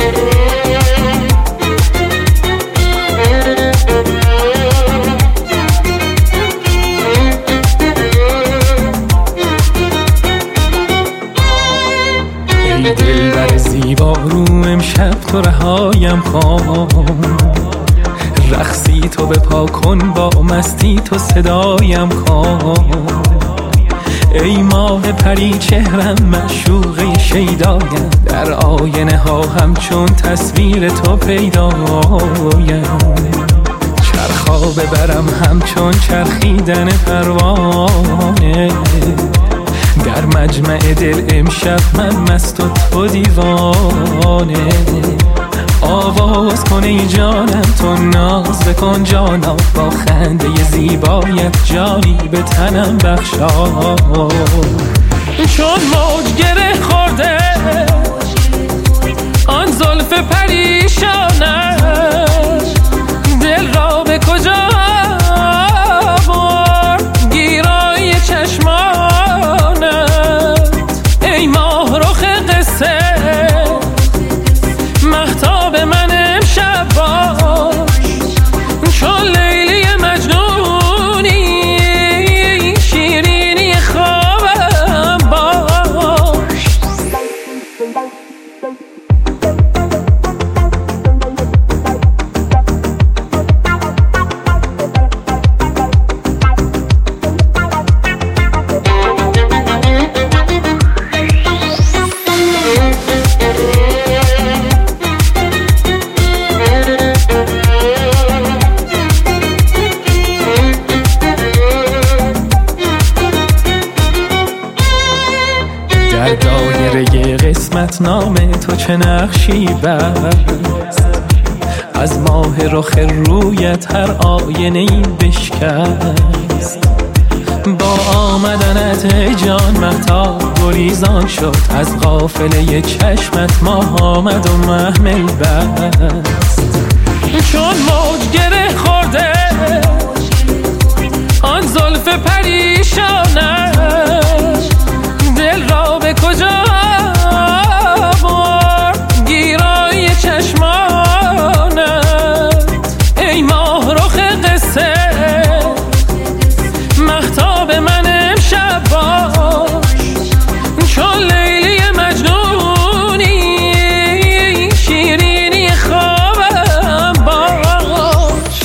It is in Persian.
دلبر زیبا رو امشب تو رهایم کن، رقصی تو بپا کن، با مستی تو صدایم کن. ای ماه پری چهرم معشوقه شیدایم، در آینه ها همچون تصویر تو پیدایم. چرخا ببرم همچون چرخیدن پروانه، در مجمع دل امشب من مست و تو دیوانه. آواز کن ای جانم تو ناز بکن جانا، با خنده زیبایت جانی به تنم بخشا. چون موج گره خورده آن زلف پریشانش، دل را به کجا برد گیرای چشمانت. ای ماه رخ قصه مهتاب من امشب باش، چون لیلی مجنونی شیرینی خوابم باش. در دایره قسمت نامه تو چه نقشی بست، از ماه رخ رویت هر آینه‌ای بشکست. با آمدنت ای جان مهتاب گریزان شد، از قافله چشمت ماه آمد و محمل بست. چون موج گره خورده آن زلف پریشانش، دل را به کجا برد گیرای چشمانت. ای ماه رخ قصه مهتاب من امشب باش، چون لیلی مجنونی شیرینی خوابم باش.